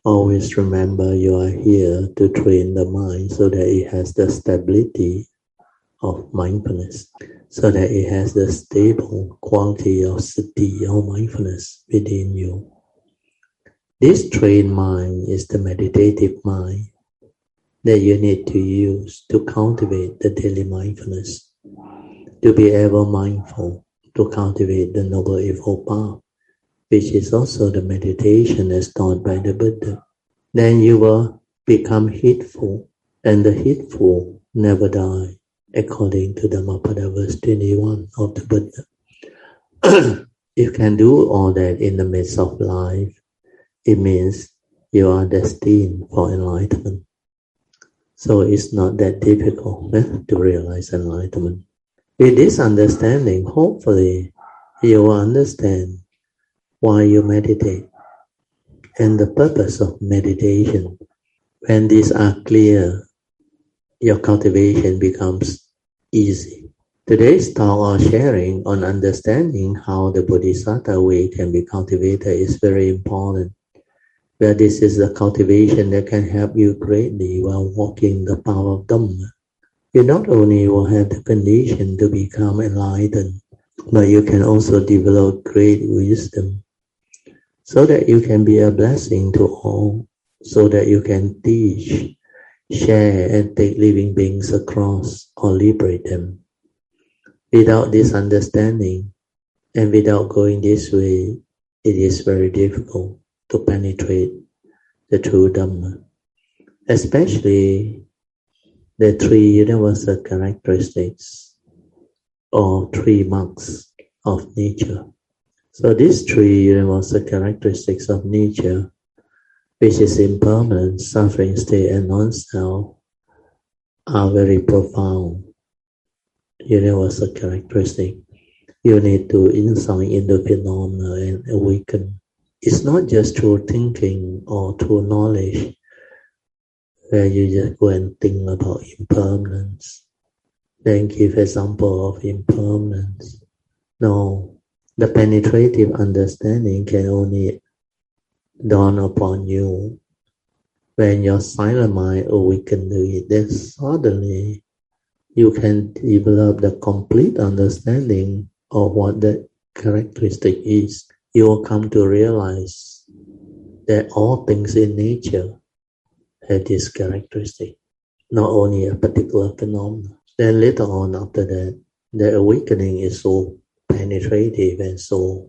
Always remember you are here to train the mind so that it has the stability of mindfulness, so that it has the stable quality of sati or mindfulness within you. This trained mind is the meditative mind that you need to use to cultivate the daily mindfulness, to be ever mindful, to cultivate the Noble Eightfold Path, which is also the meditation as taught by the Buddha. Then you will become heedful, and the heedful never die, according to Dhammapada verse 21 of the Buddha. You can do all that in the midst of life. It means you are destined for enlightenment. So it's not that difficult to realize enlightenment. With this understanding, hopefully, you will understand why you meditate and the purpose of meditation. When these are clear, your cultivation becomes easy. Today's talk or sharing on understanding how the Bodhisattva way can be cultivated is very important. Where this is the cultivation that can help you greatly while walking the path of Dhamma. You not only will have the condition to become enlightened, but you can also develop great wisdom, so that you can be a blessing to all, so that you can teach, share, and take living beings across or liberate them. Without this understanding, and without going this way, it is very difficult to penetrate the true Dhamma, especially the three universal characteristics or three marks of nature. So these three universal characteristics of nature, which is impermanence, suffering, state, and non-self, are very profound universal characteristics. You need to insight into phenomena and awaken. It's not just through thinking or through knowledge, where you just go and think about impermanence, then give example of impermanence. No, the penetrative understanding can only dawn upon you when your silent mind awakens to it. Then suddenly you can develop the complete understanding of what that characteristic is. You will come to realize that all things in nature have this characteristic, not only a particular phenomenon. Then later on after that, the awakening is so penetrative and so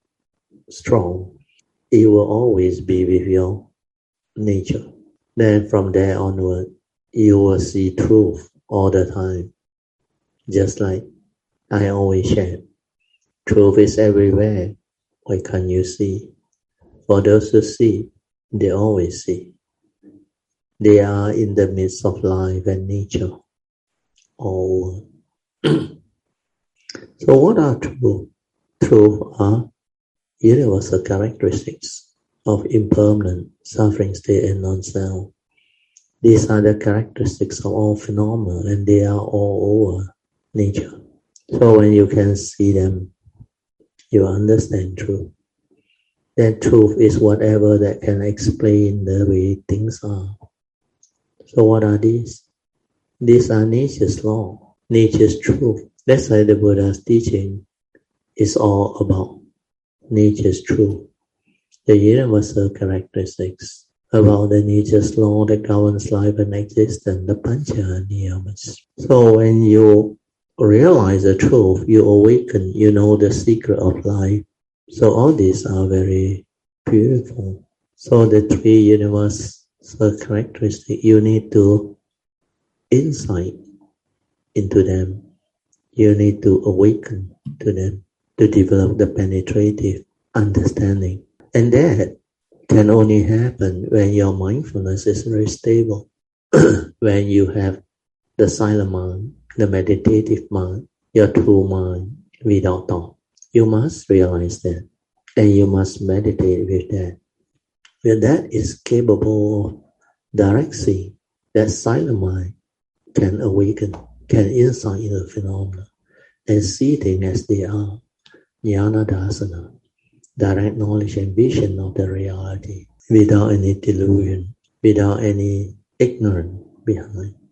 strong, it will always be with your nature. Then from there onward, you will see truth all the time. Just like I always share, truth is everywhere. Why can't you see? For those who see, they always see. They are in the midst of life and nature. All. So what are truth? Truth are universal characteristics of impermanent, suffering, state, and non-self. These are the characteristics of all phenomena, and they are all over nature. So when you can see them, you understand truth. Then truth is whatever that can explain the way things are. So what are these? These are nature's law, nature's truth. That's why the Buddha's teaching is all about nature's truth, the universal characteristics, about the nature's law that governs life and existence, the Pancha Niyamas. So when you realize the truth, you awaken, you know the secret of life. So all these are very beautiful. So the three universal characteristics, you need to insight into them. You need to awaken to them to develop the penetrative understanding. And that can only happen when your mindfulness is very stable. When you have the silent mind, the meditative mind, your true mind without thought. You must realize that, and you must meditate with that. When that is capable of direct seeing, that silent mind can awaken, can insight into phenomena, and see things as they are. Jnana Dasana, direct knowledge and vision of the reality. without any delusion, without any ignorance behind.